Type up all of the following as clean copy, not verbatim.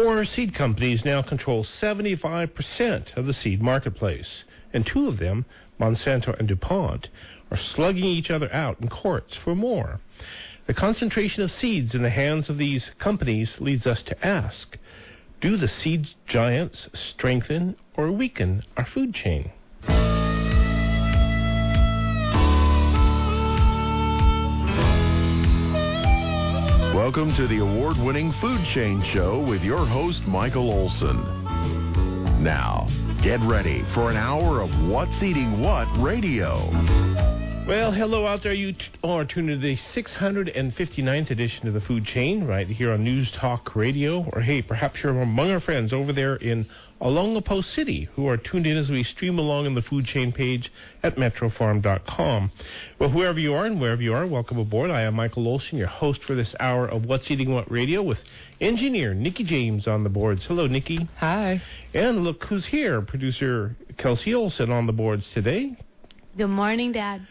Four seed companies now control 75% of the seed marketplace, and two of them, Monsanto and DuPont, are slugging each other out in courts for more. The concentration of seeds in the hands of these companies leads us to ask, do the seed giants strengthen or weaken our food chain? Welcome to the award-winning Food Chain Show with your host, Michael Olson. Now, get ready for an hour of What's Eating What radio. Well, hello out there. You are tuned to the 659th edition of the Food Chain right here on News Talk Radio. Or, hey, perhaps you're among our friends over there in Olongapo City who are tuned in as we stream along on the Food Chain page at metrofarm.com. Well, whoever you are and wherever you are, welcome aboard. I am Michael Olson, your host for this hour of What's Eating What radio with engineer Nikki James on the boards. Hello, Nikki. Hi. And look who's here. Producer Kelsey Olson on the boards today. Good morning, Dad.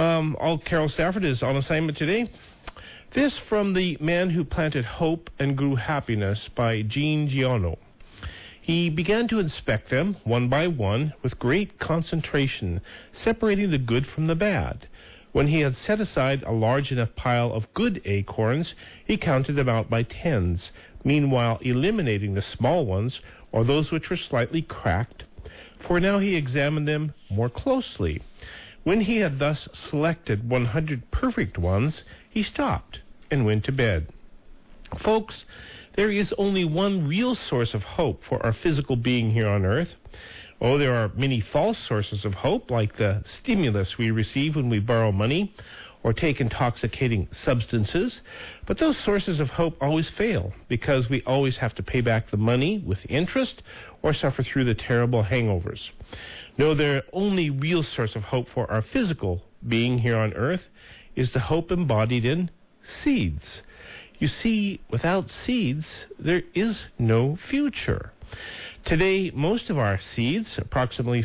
Carol Stafford is on assignment today. This from The Man Who Planted Hope and Grew Happiness by Gene Giano. He began to inspect them, one by one, with great concentration, separating the good from the bad. When he had set aside a large enough pile of good acorns, he counted them out by tens, meanwhile eliminating the small ones, or those which were slightly cracked, for now he examined them more closely. When he had thus selected 100 perfect ones, he stopped and went to bed. Folks, there is only one real source of hope for our physical being here on earth. Oh, there are many false sources of hope, like the stimulus we receive when we borrow money or take intoxicating substances. But those sources of hope always fail because we always have to pay back the money with interest or suffer through the terrible hangovers. No, the only real source of hope for our physical being here on earth is the hope embodied in seeds. You see, without seeds, there is no future. Today, most of our seeds, approximately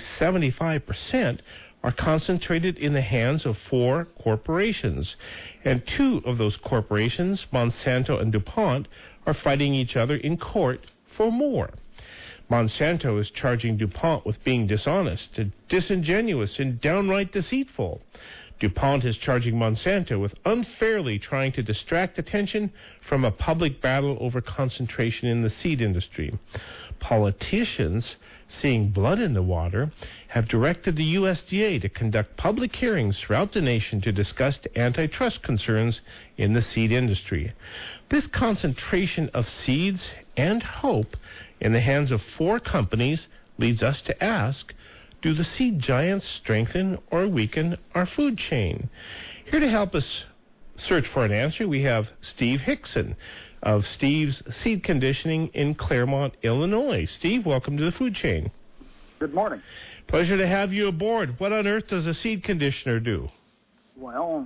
75%, are concentrated in the hands of four corporations. And two of those corporations, Monsanto and DuPont, are fighting each other in court for more. Monsanto is charging DuPont with being dishonest, disingenuous, and downright deceitful. DuPont is charging Monsanto with unfairly trying to distract attention from a public battle over concentration in the seed industry. Politicians, seeing blood in the water, have directed the USDA to conduct public hearings throughout the nation to discuss antitrust concerns in the seed industry. This concentration of seeds and hope in the hands of four companies leads us to ask, do the seed giants strengthen or weaken our food chain? Here to help us search for an answer, we have Steve Hickson of Steve's Seed Conditioning in Claremont, Illinois. Steve, welcome to the Food Chain. Good morning. Pleasure to have you aboard. What on earth does a seed conditioner do? Well,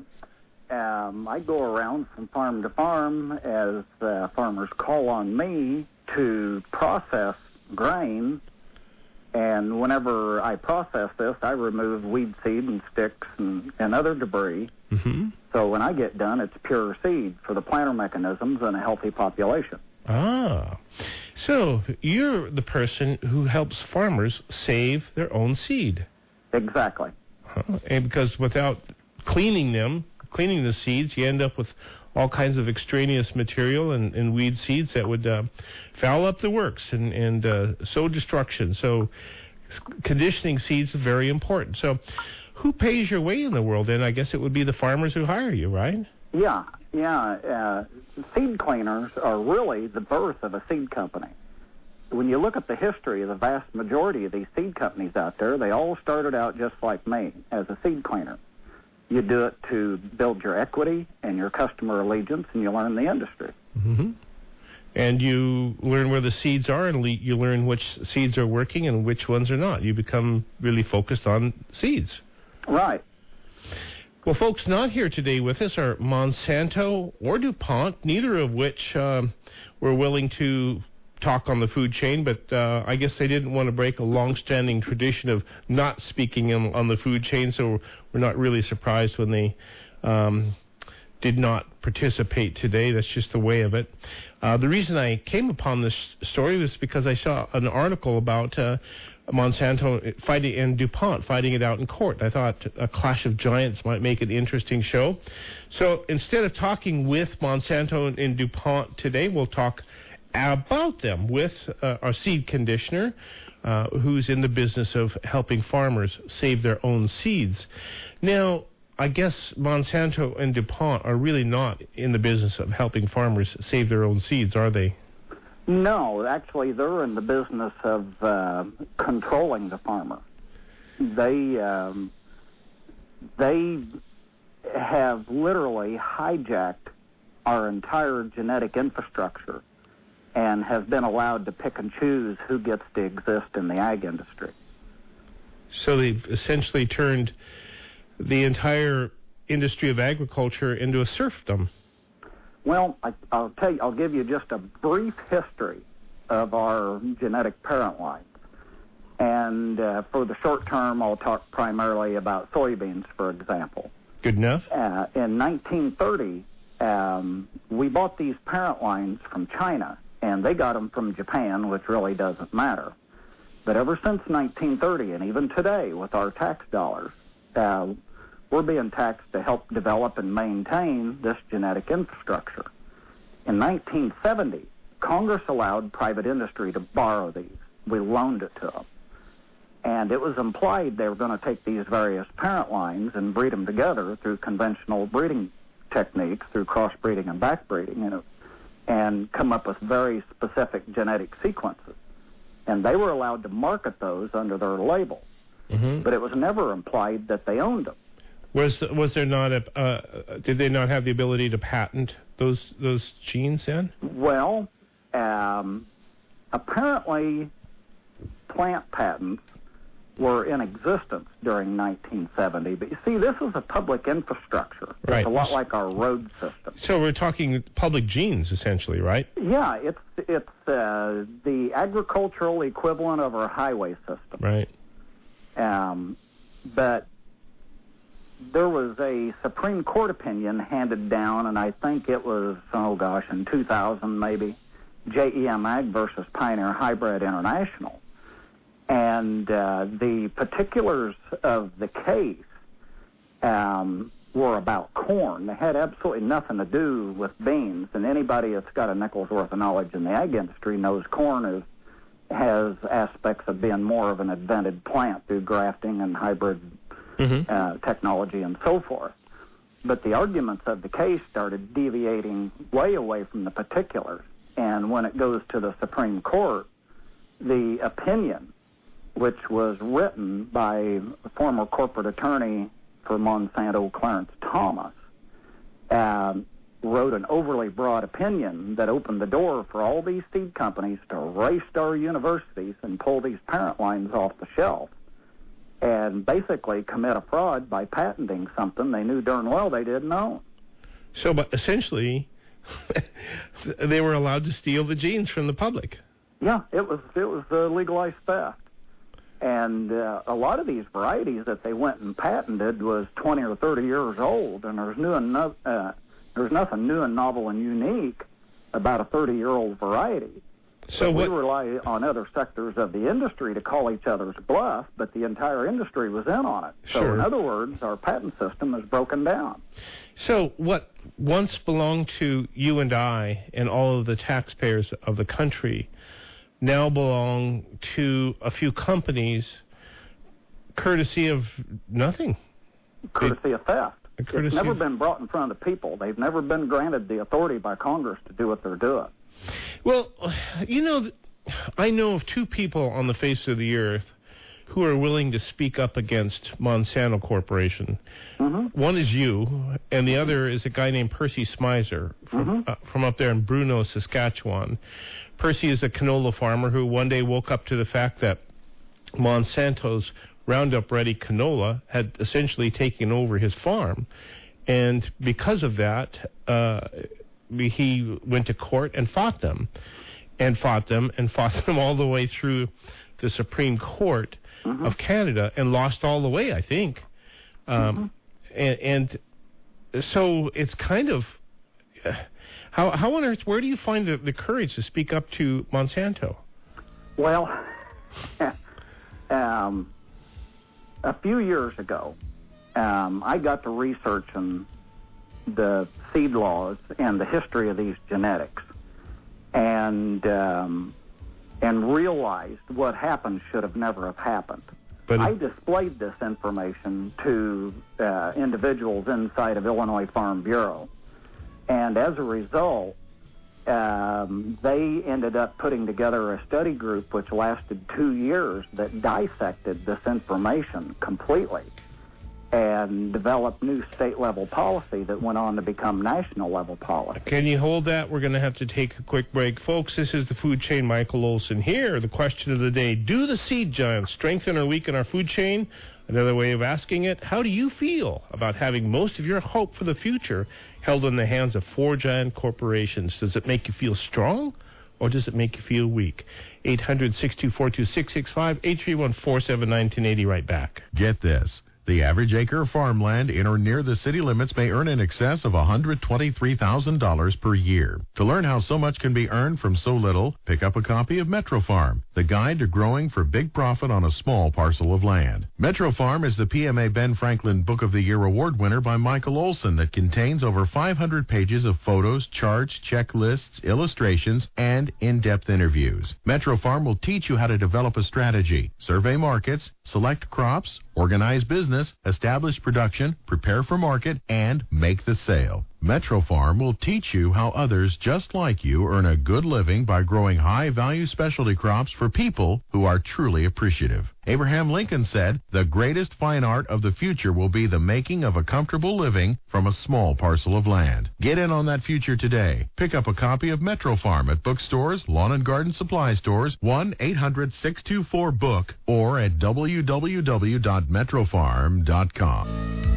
I go around from farm to farm as farmers call on me to process grain, and whenever I process this, I remove weed seed and sticks and other debris. Mm-hmm. So when I get done, it's pure seed for the planter mechanisms and a healthy population. Ah, so you're the person who helps farmers save their own seed. Exactly. And because without cleaning the seeds, you end up with all kinds of extraneous material and weed seeds that would foul up the works and sow destruction. So conditioning seeds is very important. So who pays your way in the world? And I guess it would be the farmers who hire you, right? Yeah. Seed cleaners are really the birth of a seed company. When you look at the history of the vast majority of these seed companies out there, they all started out just like me, as a seed cleaner. You do it to build your equity and your customer allegiance, and you learn the industry. Mm-hmm. And you learn where the seeds are, and you learn which seeds are working and which ones are not. You become really focused on seeds. Right. Well, folks not here today with us are Monsanto or DuPont, neither of which were willing to talk on the food chain, but I guess they didn't want to break a long-standing tradition of not speaking on the food chain, so we're not really surprised when they did not participate today. That's just the way of it. The reason I came upon this story was because I saw an article about Monsanto fighting and DuPont fighting it out in court. I thought a clash of giants might make an interesting show. So instead of talking with Monsanto and DuPont today, we'll talk about them with our seed conditioner, who's in the business of helping farmers save their own seeds. Now, I guess Monsanto and DuPont are really not in the business of helping farmers save their own seeds, are they? No, actually, they're in the business of controlling the farmer. They have literally hijacked our entire genetic infrastructure and have been allowed to pick and choose who gets to exist in the ag industry. So they've essentially turned the entire industry of agriculture into a serfdom. Well, I'll give you just a brief history of our genetic parent lines. And for the short term, I'll talk primarily about soybeans, for example. Good enough. In 1930, we bought these parent lines from China, and they got them from Japan, which really doesn't matter. But ever since 1930, and even today with our tax dollars, we're being taxed to help develop and maintain this genetic infrastructure. In 1970, Congress allowed private industry to borrow these. We loaned it to them. And it was implied they were going to take these various parent lines and breed them together through conventional breeding techniques, through crossbreeding and backbreeding, and come up with very specific genetic sequences. And they were allowed to market those under their label. Mm-hmm. But it was never implied that they owned them. Was there not did they not have the ability to patent those genes then? Well, apparently plant patents were in existence during 1970. But you see, this is a public infrastructure. Right. It's a lot like our road system. So we're talking public genes, essentially, right? Yeah, it's the agricultural equivalent of our highway system. Right. But there was a Supreme Court opinion handed down, and I think it was, in 2000 maybe, JEM Ag versus Pioneer Hybrid International. And the particulars of the case were about corn. They had absolutely nothing to do with beans, and anybody that's got a nickel's worth of knowledge in the ag industry knows corn has aspects of being more of an invented plant through grafting and hybrid technology and so forth. But the arguments of the case started deviating way away from the particulars. And when it goes to the Supreme Court, the opinion, which was written by a former corporate attorney for Monsanto, Clarence Thomas, wrote an overly broad opinion that opened the door for all these seed companies to race to our universities and pull these parent lines off the shelf and basically commit a fraud by patenting something they knew darn well they didn't own. So, but essentially, they were allowed to steal the genes from the public. Yeah, it was legalized theft. And a lot of these varieties that they went and patented was 20 or 30 years old, and there's nothing new and novel and unique about a 30-year-old variety. So we rely on other sectors of the industry to call each other's bluff, but the entire industry was in on it. So in other words, our patent system is broken down. So what once belonged to you and I and all of the taxpayers of the country now belong to a few companies, courtesy of nothing. Courtesy of theft. It's never been brought in front of the people. They've never been granted the authority by Congress to do what they're doing. Well, I know of two people on the face of the earth who are willing to speak up against Monsanto Corporation. Mm-hmm. One is you, and the other is a guy named Percy Smizer from up there in Bruno, Saskatchewan. Percy is a canola farmer who one day woke up to the fact that Monsanto's Roundup Ready canola had essentially taken over his farm. And because of that, he went to court and fought them all the way through the Supreme Court of Canada and lost all the way, I think. And So it's kind of how on earth? Where do you find the courage to speak up to Monsanto? Well, a few years ago, I got to researching the seed laws and the history of these genetics, and realized what happened should have never have happened. But I displayed this information to individuals inside of Illinois Farm Bureau, and as a result, they ended up putting together a study group which lasted 2 years that dissected this information completely and developed new state-level policy that went on to become national-level policy. Can you hold that? We're going to have to take a quick break. Folks, this is the Food Chain. Michael Olson here. The question of the day, do the seed giants strengthen or weaken our food chain? Another way of asking it, how do you feel about having most of your hope for the future held in the hands of 4 giant corporations? Does it make you feel strong, or does it make you feel weak? 800-624-2665, 831-479-1080, right back. Get this. The average acre of farmland in or near the city limits may earn in excess of $123,000 per year. To learn how so much can be earned from so little, pick up a copy of Metro Farm, the guide to growing for big profit on a small parcel of land. Metro Farm is the PMA Ben Franklin Book of the Year award winner by Michael Olson that contains over 500 pages of photos, charts, checklists, illustrations, and in-depth interviews. Metro Farm will teach you how to develop a strategy, survey markets, select crops, organize business, establish production, prepare for market, and make the sale. Metro Farm will teach you how others just like you earn a good living by growing high-value specialty crops for people who are truly appreciative. Abraham Lincoln said, "The greatest fine art of the future will be the making of a comfortable living from a small parcel of land." Get in on that future today. Pick up a copy of Metro Farm at bookstores, lawn and garden supply stores, 1-800-624-BOOK, or at www.metrofarm.com.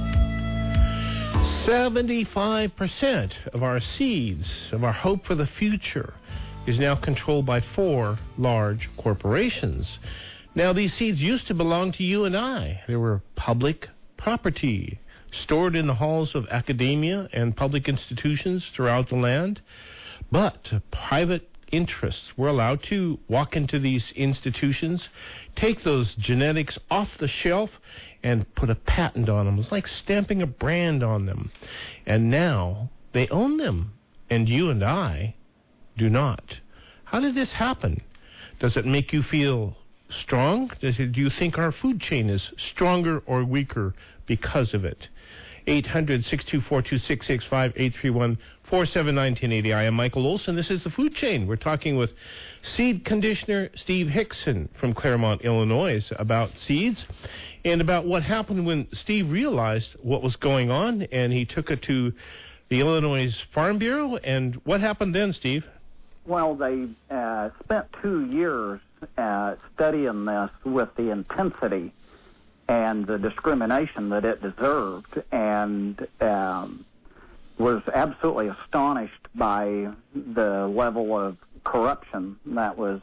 75% of our seeds, of our hope for the future, is now controlled by 4 large corporations. Now, these seeds used to belong to you and I. They were public property, stored in the halls of academia and public institutions throughout the land. But private interests were allowed to walk into these institutions, take those genetics off the shelf, and put a patent on them. It's like stamping a brand on them. And now they own them, and you and I do not. How did this happen? Does it make you feel strong? Do you think our food chain is stronger or weaker because of it? 800-624-2665, 831-479-1080. I am Michael Olson. This is the Food Chain. We're talking with seed conditioner Steve Hickson from Claremont, Illinois, about seeds and about what happened when Steve realized what was going on, and he took it to the Illinois Farm Bureau. And what happened then, Steve? Well, they spent 2 years studying this with the intensity and the discrimination that it deserved, and was absolutely astonished by the level of corruption that was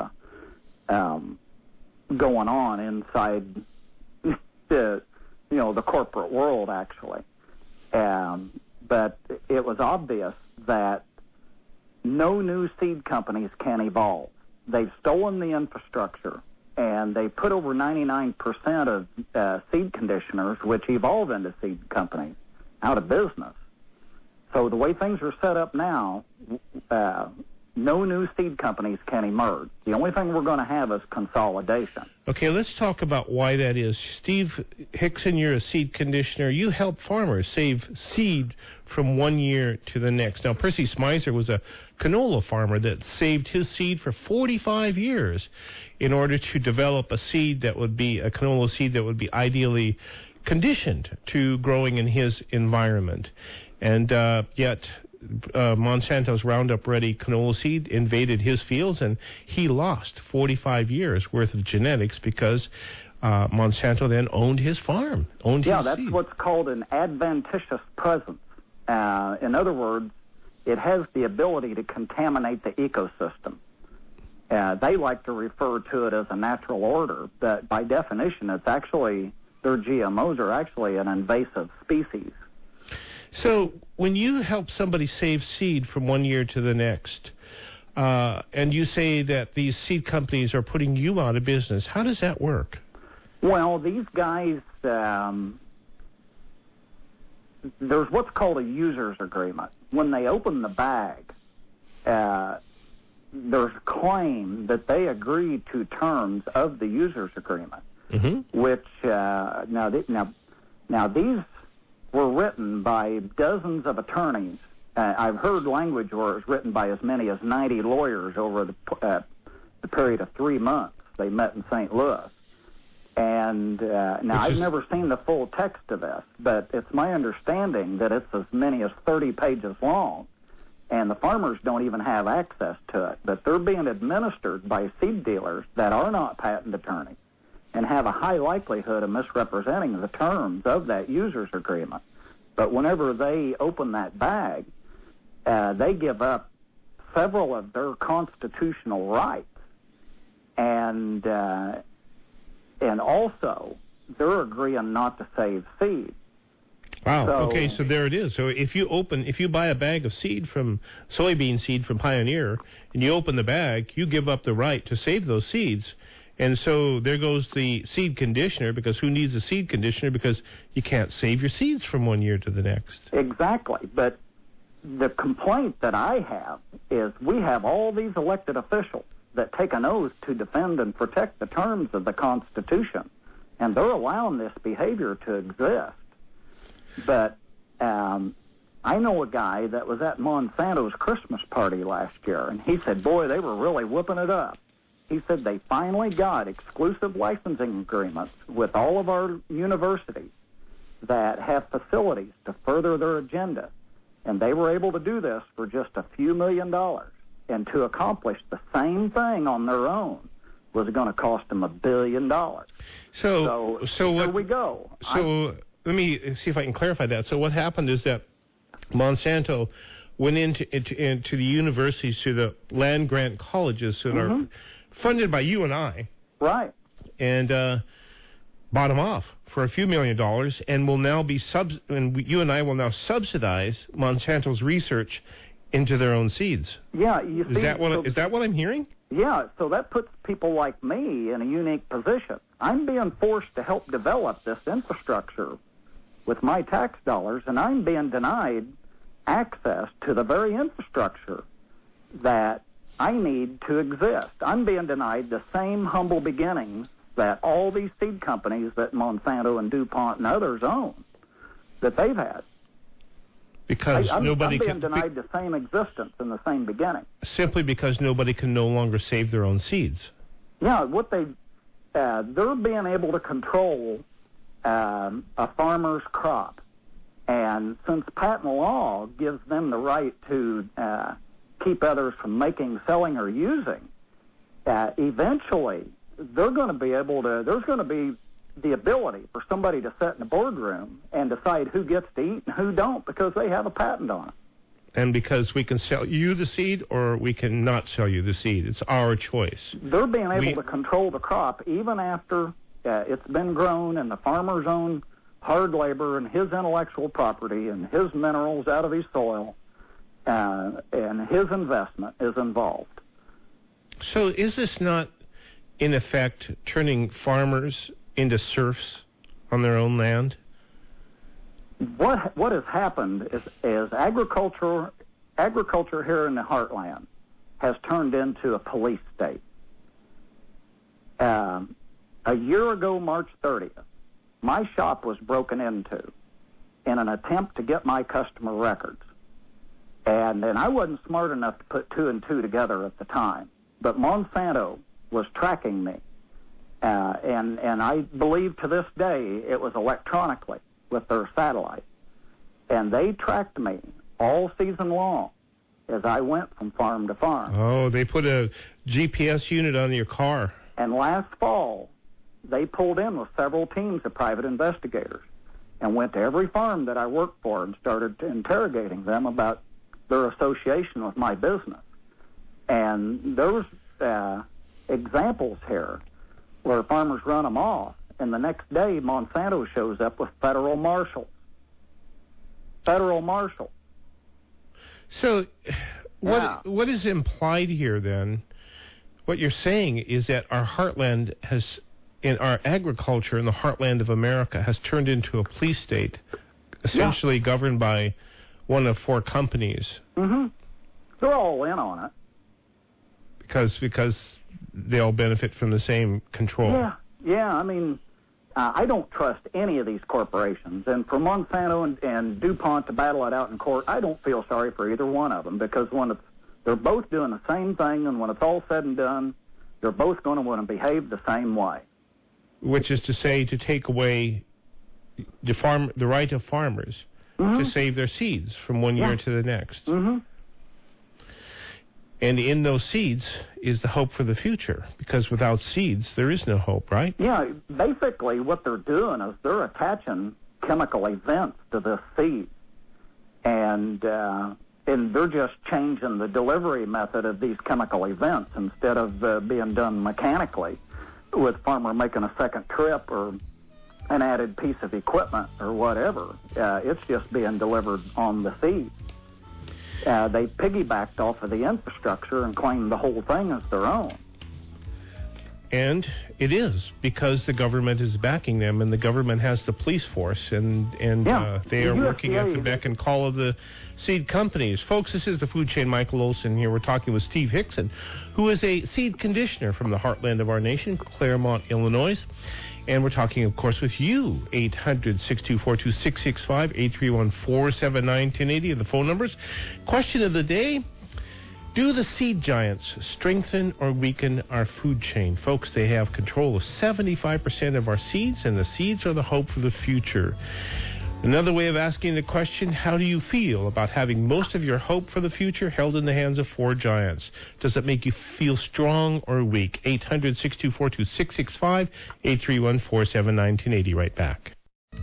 going on inside the corporate world, actually. But it was obvious that no new seed companies can evolve. They've stolen the infrastructure, and they put over 99% of seed conditioners, which evolve into seed companies, out of business. So the way things are set up now, no new seed companies can emerge. The only thing we're going to have is consolidation. Okay, let's talk about why that is. Steve Hickson, you're a seed conditioner. You help farmers save seed from one year to the next. Now, Percy Smizer was a canola farmer that saved his seed for 45 years in order to develop a seed that would be a canola seed that would be ideally conditioned to growing in his environment. And yet Monsanto's Roundup Ready canola seed invaded his fields, and he lost 45 years worth of genetics because Monsanto then owned his farm, owned his seed. Yeah, that's what's called an adventitious presence. In other words, it has the ability to contaminate the ecosystem. They like to refer to it as a natural order, but by definition, it's actually, their GMOs are actually an invasive species. So when you help somebody save seed from one year to the next, and you say that these seed companies are putting you out of business, how does that work? Well, these guys, there's what's called a user's agreement. When they open the bag, there's a claim that they agreed to terms of the user's agreement, which now these were written by dozens of attorneys. I've heard language where it was written by as many as 90 lawyers over the period of 3 months. They met in St. Louis. And now I've never seen the full text of this, but it's my understanding that it's as many as 30 pages long, and the farmers don't even have access to it. But they're being administered by seed dealers that are not patent attorneys and have a high likelihood of misrepresenting the terms of that user's agreement. But whenever they open that bag, they give up several of their constitutional rights, and also they're agreeing not to save seed. Wow. Okay, so there it is. So if you buy a bag of soybean seed from Pioneer, and you open the bag, you give up the right to save those seeds. And so there goes the seed conditioner, because who needs a seed conditioner? Because you can't save your seeds from one year to the next. Exactly. But the complaint that I have is we have all these elected officials that take an oath to defend and protect the terms of the Constitution, and they're allowing this behavior to exist. But I know a guy that was at Monsanto's Christmas party last year, and he said, boy, they were really whooping it up. He said they finally got exclusive licensing agreements with all of our universities that have facilities to further their agenda, and they were able to do this for just a few $1 million. And to accomplish the same thing on their own was going to cost them $1 billion. So here we go. So let me see if I can clarify that. So what happened is that Monsanto went into the universities, to the land grant colleges that are funded by you and I, right? And bought them off for a few $1 million, and will now be you and I will now subsidize Monsanto's research into their own seeds. Yeah, you see, is that what I'm hearing? Yeah, so that puts people like me in a unique position. I'm being forced to help develop this infrastructure with my tax dollars, and I'm being denied access to the very infrastructure that I need to exist. I'm being denied the same humble beginnings that all these seed companies that Monsanto and DuPont and others own, that they've had. Because I'm being denied the same existence and the same beginning. Simply because nobody can no longer save their own seeds. Yeah, they're being able to control a farmer's crop. And since patent law gives them the right to keep others from making, selling, or using, eventually they're going to be able to, there's going to be the ability for somebody to sit in a boardroom and decide who gets to eat and who don't, because they have a patent on it. And because we can sell you the seed or we can not sell you the seed. It's our choice. They're being able to control the crop even after it's been grown, and the farmer's own hard labor and his intellectual property and his minerals out of his soil and his investment is involved. So is this not, in effect, turning farmers into serfs on their own land? What has happened is agriculture here in the heartland has turned into a police state. A year ago, March 30th, my shop was broken into in an attempt to get my customer records. And I wasn't smart enough to put two and two together at the time. But Monsanto was tracking me. And I believe to this day it was electronically with their satellite. And they tracked me all season long as I went from farm to farm. Oh, they put a GPS unit on your car. And last fall, they pulled in with several teams of private investigators and went to every farm that I worked for and started interrogating them about their association with my business. And there's examples here where farmers run them off, and the next day Monsanto shows up with federal marshals. federal marshal. So what is implied here then? What you're saying is that our heartland in our agriculture in the heartland of America has turned into a police state, essentially governed by one of four companies. Mm-hmm. They're all in on it. Because they all benefit from the same control. Yeah. I mean, I don't trust any of these corporations. And for Monsanto and DuPont to battle it out in court, I don't feel sorry for either one of them, because they're both doing the same thing, and when it's all said and done, they're both going to want to behave the same way. Which is to say, to take away the right of farmers to save their seeds from one year to the next. Mm-hmm. And in those seeds is the hope for the future, because without seeds, there is no hope, right? Yeah, basically what they're doing is they're attaching chemical events to the seed, and they're just changing the delivery method of these chemical events instead of being done mechanically with farmer making a second trip or an added piece of equipment or whatever. It's just being delivered on the seed. They piggybacked off of the infrastructure and claimed the whole thing as their own. And it is, because the government is backing them, and the government has the police force, and they are working at the beck and call of the seed companies. Folks, this is the Food Chain. Michael Olson here. We're talking with Steve Hickson, who is a seed conditioner from the heartland of our nation, Claremont, Illinois. And we're talking, of course, with you, 800-624-2665, 831-479-1080 are the phone numbers. Question of the day: do the seed giants strengthen or weaken our food chain? Folks, they have control of 75% of our seeds, and the seeds are the hope for the future. Another way of asking the question: how do you feel about having most of your hope for the future held in the hands of four giants? Does it make you feel strong or weak? 800-624-2665, 831-479-1080. Right back.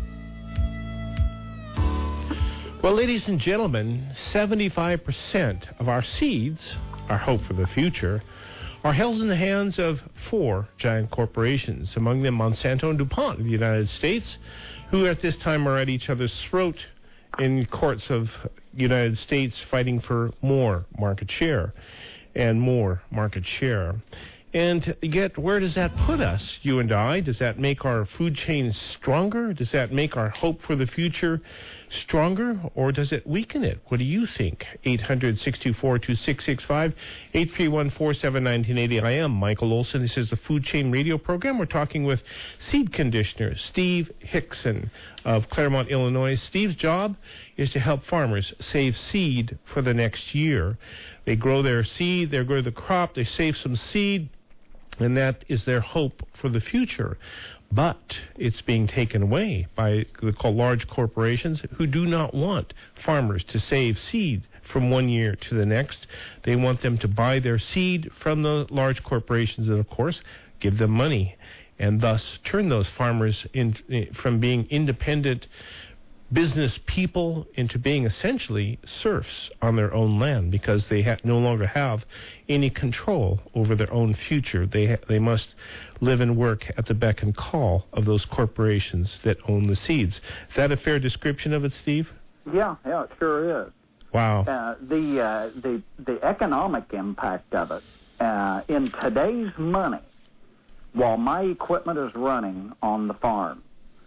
Well, ladies and gentlemen, 75% of our seeds, our hope for the future, are held in the hands of four giant corporations, among them Monsanto and DuPont of the United States, who at this time are at each other's throat in courts of the United States, fighting for more market share and more market share. And yet, where does that put us, you and I? Does that make our food chain stronger? Does that make our hope for the future stronger, or does it weaken it? What do you think? 800-624-2665, 831-479-1080. I am Michael Olson. This is the Food Chain Radio program. We're talking with seed conditioner Steve Hickson of Claremont, Illinois. Steve's job is to help farmers save seed for the next year. They grow their seed, they grow the crop, they save some seed, and that is their hope for the future. But it's being taken away by the large corporations who do not want farmers to save seed from one year to the next. They want them to buy their seed from the large corporations and, of course, give them money, and thus turn those farmers from being independent business people into being essentially serfs on their own land, because they no longer have any control over their own future. They must live and work at the beck and call of those corporations that own the seeds. Is that a fair description of it, Steve? Yeah, it sure is. Wow. The economic impact of it in today's money, while my equipment is running on the farm,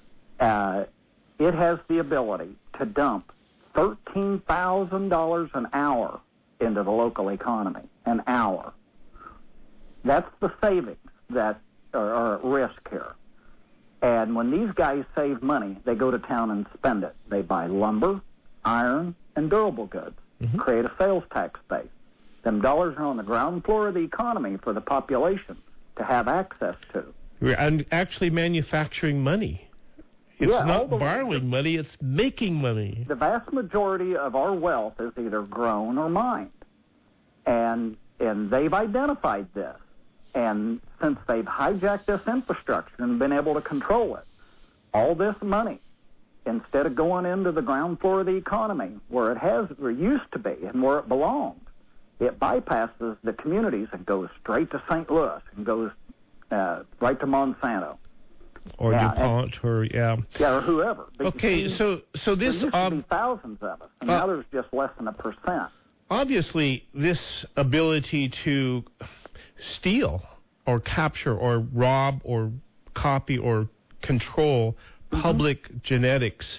it has the ability to dump $13,000 an hour into the local economy. An hour. That's the savings that are at risk here. And when these guys save money, they go to town and spend it. They buy lumber, iron, and durable goods, create a sales tax base. Them dollars are on the ground floor of the economy for the population to have access to. And actually manufacturing money. It's not borrowing money, it's making money. The vast majority of our wealth is either grown or mined. And they've identified this. And since they've hijacked this infrastructure and been able to control it, all this money, instead of going into the ground floor of the economy, where it used to be and where it belonged, it bypasses the communities and goes straight to St. Louis and goes right to Monsanto. or DuPont, or or whoever. But okay, so this there used to be thousands of us, and now there's just less than 1%. Obviously, this ability to steal or capture or rob or copy or control public genetics,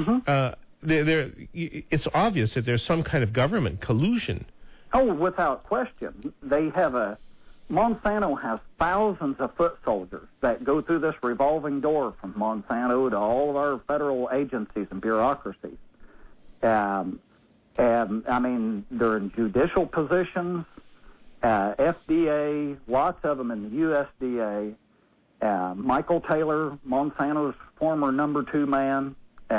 it's obvious that there's some kind of government collusion. Oh, without question. Monsanto has thousands of foot soldiers that go through this revolving door from Monsanto to all of our federal agencies and bureaucracies. And, I mean, they're in judicial positions, FDA, lots of them in the USDA. Michael Taylor, Monsanto's former number 2 man,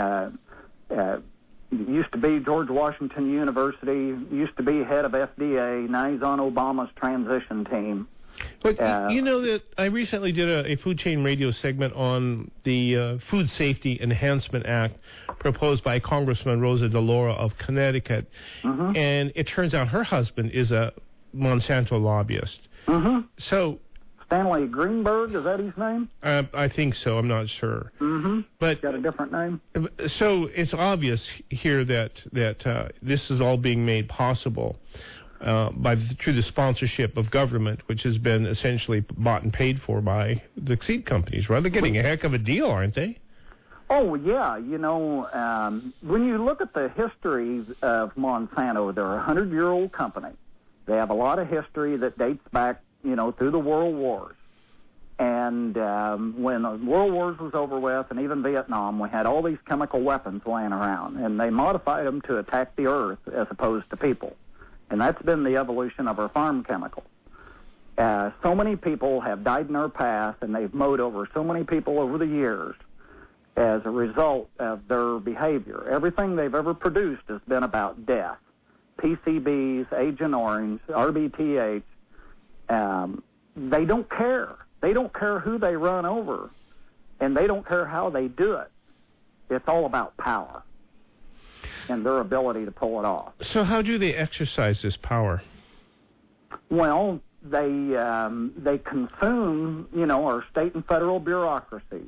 used to be George Washington University, used to be head of FDA, now he's on Obama's transition team. But you know that I recently did a food chain radio segment on the Food Safety Enhancement Act proposed by Congressman Rosa DeLauro of Connecticut, and it turns out her husband is a Monsanto lobbyist. So Stanley Greenberg, is that his name? I think so. I'm not sure. But got a different name. So it's obvious here that this is all being made possible through the sponsorship of government, which has been essentially bought and paid for by the seed companies. Right? They're getting a heck of a deal, aren't they? Oh, yeah. You know, when you look at the history of Monsanto, they're a 100-year-old company. They have a lot of history that dates back, through the World Wars. And when the World Wars was over with, and even Vietnam, we had all these chemical weapons laying around, and they modified them to attack the earth as opposed to people. And that's been the evolution of our farm chemicals. So many people have died in our path, and they've mowed over so many people over the years as a result of their behavior. Everything they've ever produced has been about death. PCBs, Agent Orange, RBTH, they don't care. They don't care who they run over, and they don't care how they do it. It's all about power and their ability to pull it off. So how do they exercise this power? Well, they consume, our state and federal bureaucracies.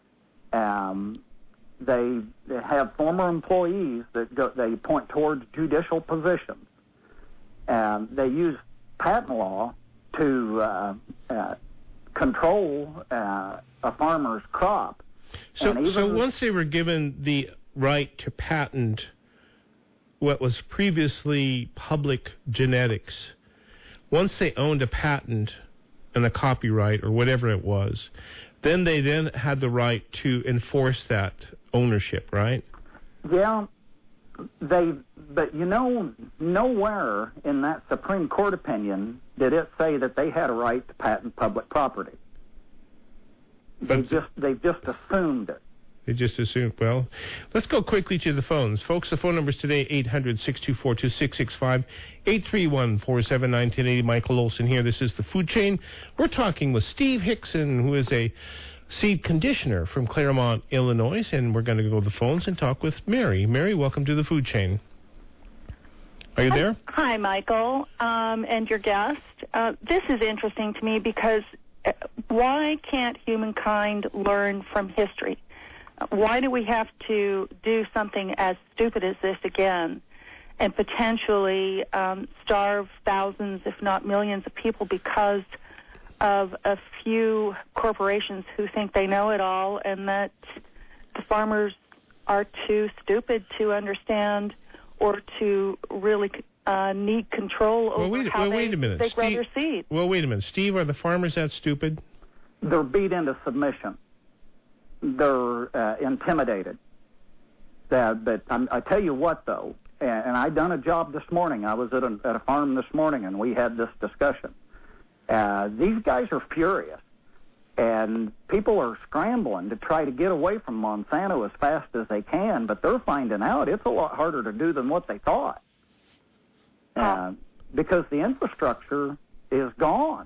They have former employees that they point towards judicial positions. They use patent law to control a farmer's crop. So once they were given the right to patent what was previously public genetics, once they owned a patent and a copyright or whatever it was, then they had the right to enforce that ownership, right? Yeah, but nowhere in that Supreme Court opinion did it say that they had a right to patent public property. They just assumed it. They just assumed. Well, let's go quickly to the phones. Folks, the phone numbers today, 800-624-2665, 831-479-1080. Michael Olson here. This is the Food Chain. We're talking with Steve Hickson, who is a seed conditioner from Claremont, Illinois, and we're going to go to the phones and talk with Mary. Mary, welcome to the Food Chain. Are you there? Hi, Michael, and your guest. This is interesting to me because why can't humankind learn from history? Why do we have to do something as stupid as this again and potentially starve thousands, if not millions of people because of a few corporations who think they know it all and that the farmers are too stupid to understand or to really need control over how they grow their seed? Well, wait a minute. Steve, are the farmers that stupid? They're beat into submission. They're intimidated. But I tell you what, though, and I done a job this morning. I was at a farm this morning, and we had this discussion. These guys are furious, and people are scrambling to try to get away from Monsanto as fast as they can, but they're finding out it's a lot harder to do than what they thought because the infrastructure is gone.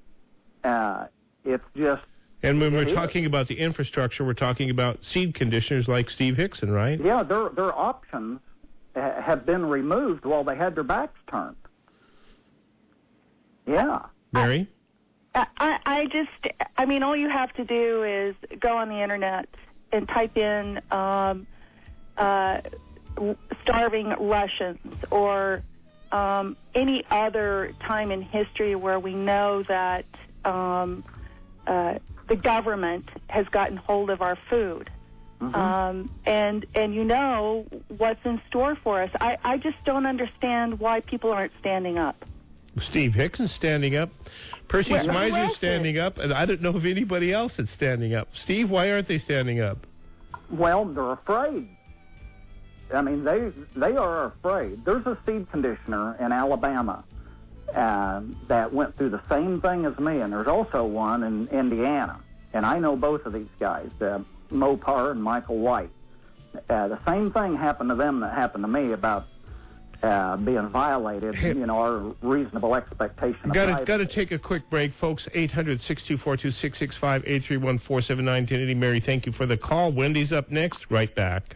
It's just... And when we're talking about the infrastructure, we're talking about seed conditioners like Steve Hickson, right? Yeah, their options have been removed while they had their backs turned. Yeah. Mary? I mean, all you have to do is go on the internet and type in starving Russians or any other time in history where we know that the government has gotten hold of our food. And you know what's in store for us. I just don't understand why people aren't standing up. Steve Hickson's standing up. Percy Smyser's standing up, and I don't know of anybody else that's standing up. Steve, why aren't they standing up? Well, they're afraid. I mean, they are afraid. There's a seed conditioner in Alabama that went through the same thing as me, and there's also one in Indiana. And I know both of these guys, Mopar and Michael White. The same thing happened to them that happened to me about being violated, our reasonable expectation of privacy. Got to take a quick break, folks. 800-624-2665, 831-479-1080. Mary, thank you for the call. Wendy's up next. Right back.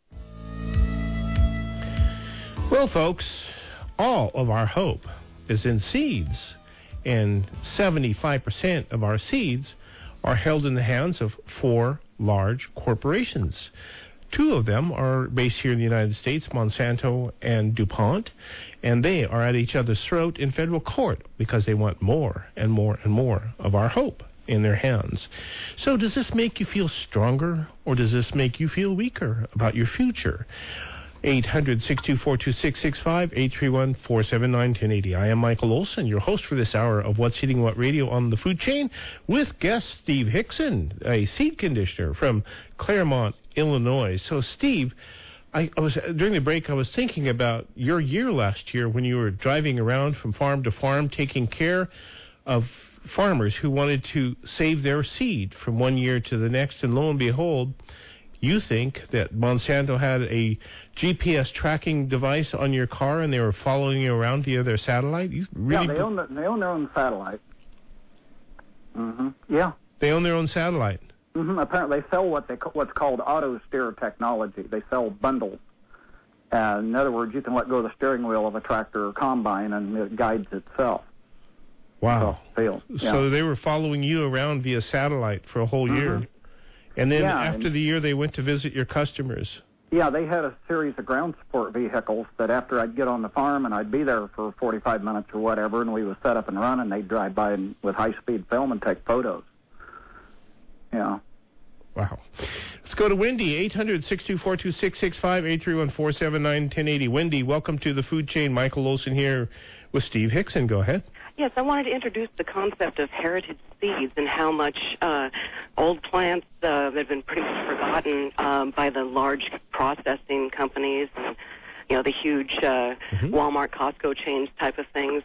Well, folks, all of our hope is in seeds, and 75% of our seeds are held in the hands of 4 large corporations. 2 of them are based here in the United States, Monsanto and DuPont, and they are at each other's throat in federal court because they want more and more and more of our hope in their hands. So does this make you feel stronger, or does this make you feel weaker about your future? 800-624-2665, 831-479-1080. I am Michael Olson, your host for this hour of What's Eating What Radio on the Food Chain, with guest Steve Hickson, a seed conditioner from Claremont, Illinois. So, Steve, I was during the break, I was thinking about your year last year when you were driving around from farm to farm, taking care of farmers who wanted to save their seed from one year to the next, and lo and behold, you think that Monsanto had a GPS tracking device on your car and they were following you around via their satellite? They own their own satellite. Yeah. They own their own satellite. Apparently, they sell what's called auto steer technology. They sell bundles. In other words, you can let go of the steering wheel of a tractor or combine, and it guides itself. Wow. Yeah. So they were following you around via satellite for a whole year. And then after the year, they went to visit your customers. Yeah, they had a series of ground support vehicles that after I'd get on the farm and I'd be there for 45 minutes or whatever, and we would set up and run, and they'd drive by with high-speed film and take photos. Yeah. Wow. Let's go to Wendy, 800-624-2665, 831-479-1080. Wendy, welcome to the Food Chain. Michael Olson here with Steve Hickson. Go ahead. Yes, I wanted to introduce the concept of heritage seeds and how much old plants that have been pretty much forgotten by the large processing companies and, the huge Walmart, Costco chains type of things.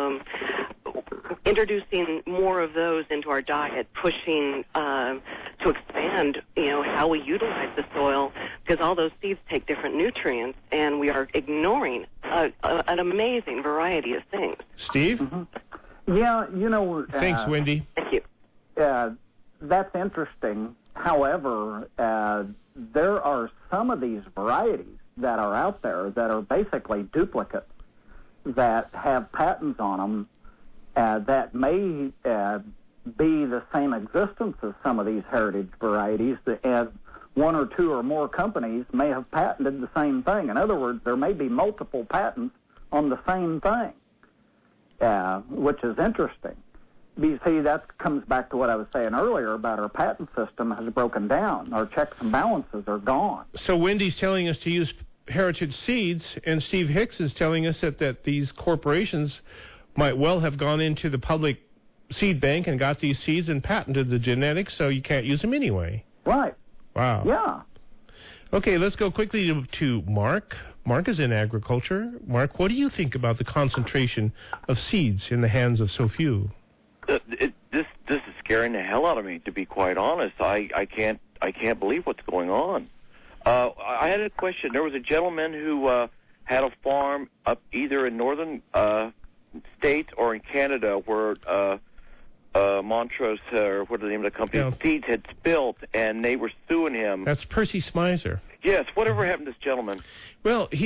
Introducing more of those into our diet, pushing to expand, how we utilize the soil, because all those seeds take different nutrients, and we are ignoring an amazing variety of things. Steve? Yeah, thanks, Wendy. Thank you. That's interesting. However, there are some of these varieties that are out there that are basically duplicates that have patents on them that may be the same existence as some of these heritage varieties, that 1 or 2 or more companies may have patented the same thing. In other words, there may be multiple patents on the same thing, which is interesting. You see, that comes back to what I was saying earlier about our patent system has broken down. Our checks and balances are gone. So Wendy's telling us to use heritage seeds, and Steve Hicks is telling us that these corporations might well have gone into the public seed bank and got these seeds and patented the genetics, so you can't use them anyway. Right. Wow. Yeah. Okay, let's go quickly to Mark. Mark is in agriculture. Mark, what do you think about the concentration of seeds in the hands of so few? This is scaring the hell out of me, to be quite honest. I can't believe what's going on. I had a question. There was a gentleman who had a farm up either in northern states or in Canada where Montrose, or what is the name of the company, seeds had spilled, and they were suing him. That's Percy Smyser. Yes. Whatever happened to this gentleman? Well, he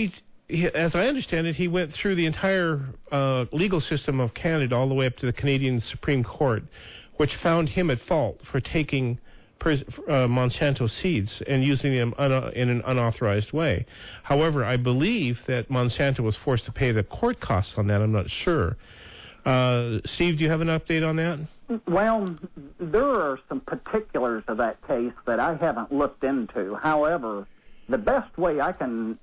as I understand it, he went through the entire legal system of Canada all the way up to the Canadian Supreme Court, which found him at fault for taking Monsanto seeds and using them in an unauthorized way. However, I believe that Monsanto was forced to pay the court costs on that. I'm not sure. Steve, do you have an update on that? Well, there are some particulars of that case that I haven't looked into. However, the best way I can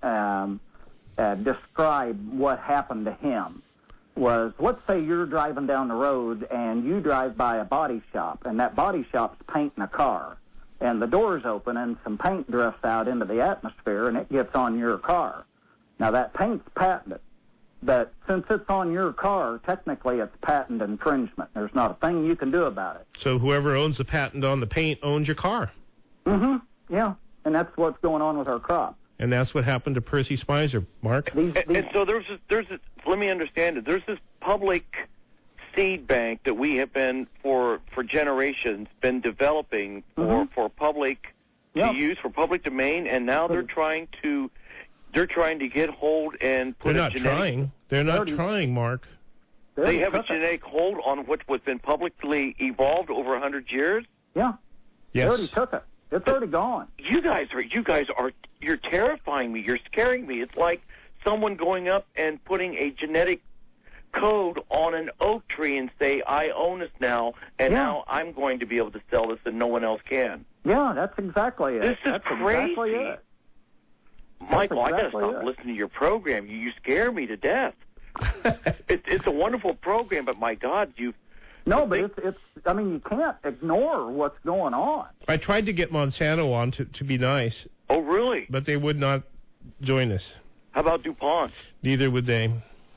describe what happened to him was, let's say you're driving down the road and you drive by a body shop, and that body shop's painting a car, and the door's open and some paint drifts out into the atmosphere and it gets on your car. Now, that paint's patented, but since it's on your car, technically it's patent infringement. There's not a thing you can do about it. So whoever owns the patent on the paint owns your car. Mm-hmm, yeah, and that's what's going on with our crop. And that's what happened to Percy Spicer, Mark. And so there's this, let me understand it. There's this public seed bank that we have been for generations been developing for public to use, for public domain, and now they're trying to get hold and put They're a genetic... trying. They're not trying, Mark. They have a genetic hold on what's been publicly evolved over 100 years? Yeah. Yes. They already took it. It's already gone. You guys are, you're terrifying me. You're scaring me. It's like someone going up and putting a genetic code on an oak tree and say, I own this now, and now I'm going to be able to sell this and no one else can. Yeah, that's exactly it. That's crazy. Exactly it. Michael, exactly I got to stop listening to your program. You scare me to death. It's a wonderful program, but my God, No, but it's. I mean, you can't ignore what's going on. I tried to get Monsanto on to be nice. Oh, really? But they would not join us. How about DuPont? Neither would they.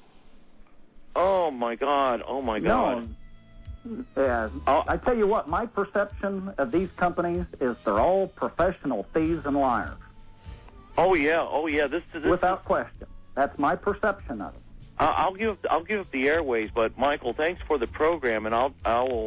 Oh, my God. Oh, my God. No. I tell you what, my perception of these companies is they're all professional thieves and liars. Oh, yeah. This Without question. That's my perception of it. I'll give up the airways, but Michael, thanks for the program, and I'll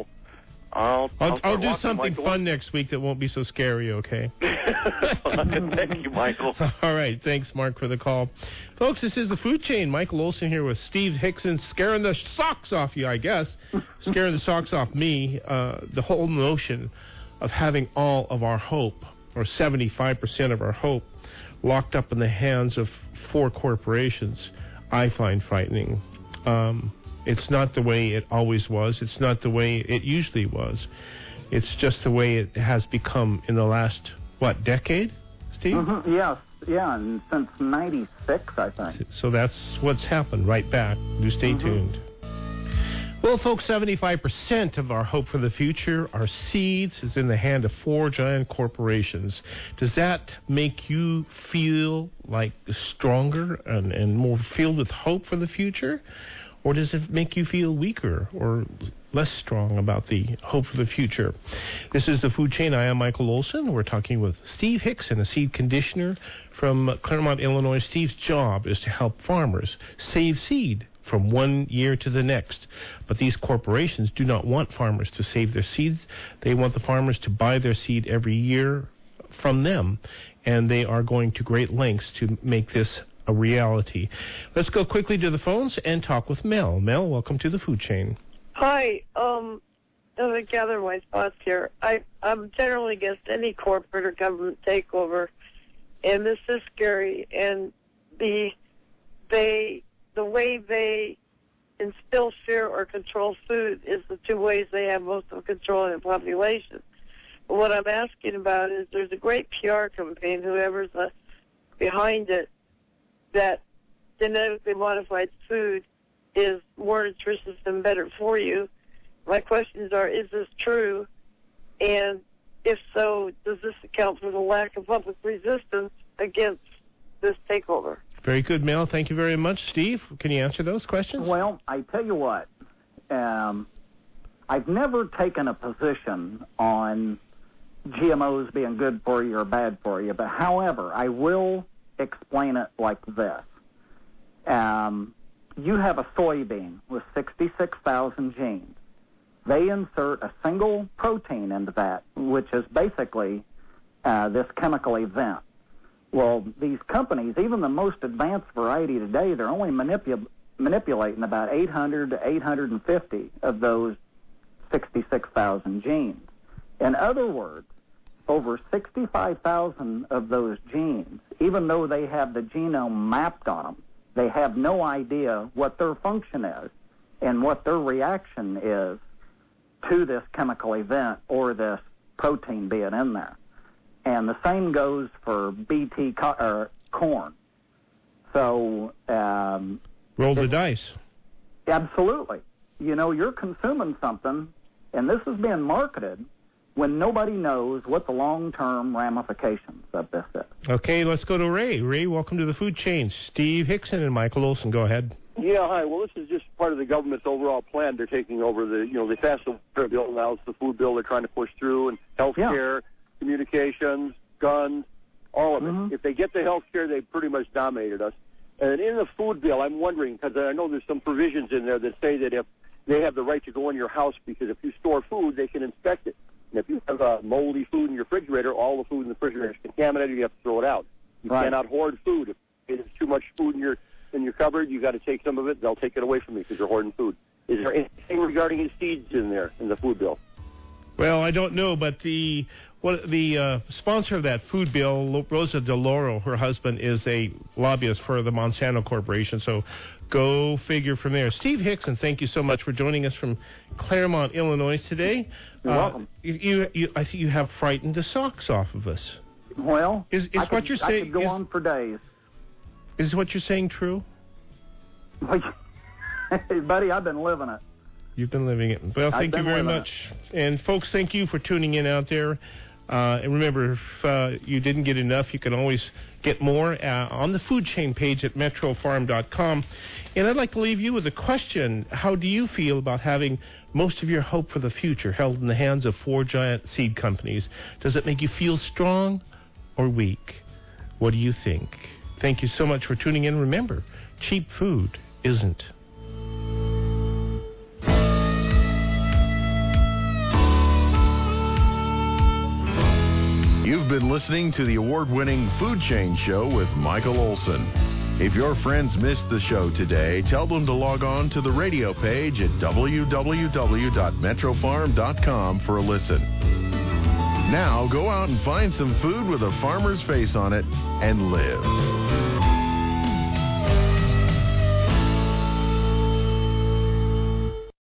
do something fun next week that won't be so scary, okay? Thank you, Michael. All right, thanks, Mark, for the call. Folks, this is The Food Chain. Michael Olson here with Steve Hickson, scaring the socks off you, I guess. Scaring the socks off me. The whole notion of having all of our hope, or 75% of our hope, locked up in the hands of 4 corporations, I find frightening. It's not the way it always was. It's not the way it usually was. It's just the way it has become in the last, decade, Steve? Mm-hmm. Yes, yeah, and since 96, I think. So that's what's happened right back. Do stay tuned. Well, folks, 75% of our hope for the future, our seeds, is in the hand of 4 giant corporations. Does that make you feel like stronger and more filled with hope for the future? Or does it make you feel weaker or less strong about the hope for the future? This is The Food Chain. I am Michael Olson. We're talking with Steve Hickson, a seed conditioner from Claremont, Illinois. Steve's job is to help farmers save seed from one year to the next. But these corporations do not want farmers to save their seeds. They want the farmers to buy their seed every year from them, and they are going to great lengths to make this a reality. Let's go quickly to the phones and talk with Mel. Mel, welcome to The Food Chain. Hi. I'm going to gather my thoughts here. I'm generally against any corporate or government takeover, and this is scary. And the way they instill fear or control food is the 2 ways they have most of control in the population. But what I'm asking about is there's a great PR campaign, whoever's behind it, that genetically modified food is more nutritious and better for you. My questions are, is this true? And if so, does this account for the lack of public resistance against this takeover? Very good, Mel. Thank you very much. Steve, can you answer those questions? Well, I tell you what, I've never taken a position on GMOs being good for you or bad for you, but however, I will explain it like this. You have a soybean with 66,000 genes. They insert a single protein into that, which is basically this chemical event. Well, these companies, even the most advanced variety today, they're only manipulating about 800 to 850 of those 66,000 genes. In other words, over 65,000 of those genes, even though they have the genome mapped on them, they have no idea what their function is and what their reaction is to this chemical event or this protein being in there. And the same goes for BT corn. So roll the dice. Absolutely. You know, you're consuming something, and this is being marketed when nobody knows what the long-term ramifications of this is. Okay, let's go to Ray. Ray, welcome to the food chain. Steve Hickson and Michael Olson, go ahead. Yeah, hi. Well, this is just part of the government's overall plan. They're taking over they passed the water bill, now it's the food bill they're trying to push through, and health care, communications, guns, all of it. If they get the health care, they pretty much dominated us. And in the food bill, I'm wondering, because I know there's some provisions in there that say that if they have the right to go in your house, because if you store food, they can inspect it. And if you have moldy food in your refrigerator, all the food in the refrigerator is contaminated, you have to throw it out. You cannot hoard food. If there's too much food in your cupboard, you got to take some of it. They'll take it away from you because you're hoarding food. Is there anything regarding the seeds in there in the food bill? Well, I don't know, but the sponsor of that food bill, Rosa DeLauro, her husband, is a lobbyist for the Monsanto Corporation, so go figure from there. Steve Hickson, thank you so much for joining us from Claremont, Illinois today. You're welcome. I think you have frightened the socks off of us. Well, I could go on for days. Is what you're saying true? Hey, buddy, I've been living it. You've been living it. Well, thank you very much. And, folks, thank you for tuning in out there. And remember, if you didn't get enough, you can always get more on the food chain page at metrofarm.com. And I'd like to leave you with a question. How do you feel about having most of your hope for the future held in the hands of 4 giant seed companies? Does it make you feel strong or weak? What do you think? Thank you so much for tuning in. Remember, cheap food isn't. You've been listening to the award-winning Food Chain Show with Michael Olson. If your friends missed the show today, tell them to log on to the radio page at www.metrofarm.com for a listen. Now go out and find some food with a farmer's face on it and live.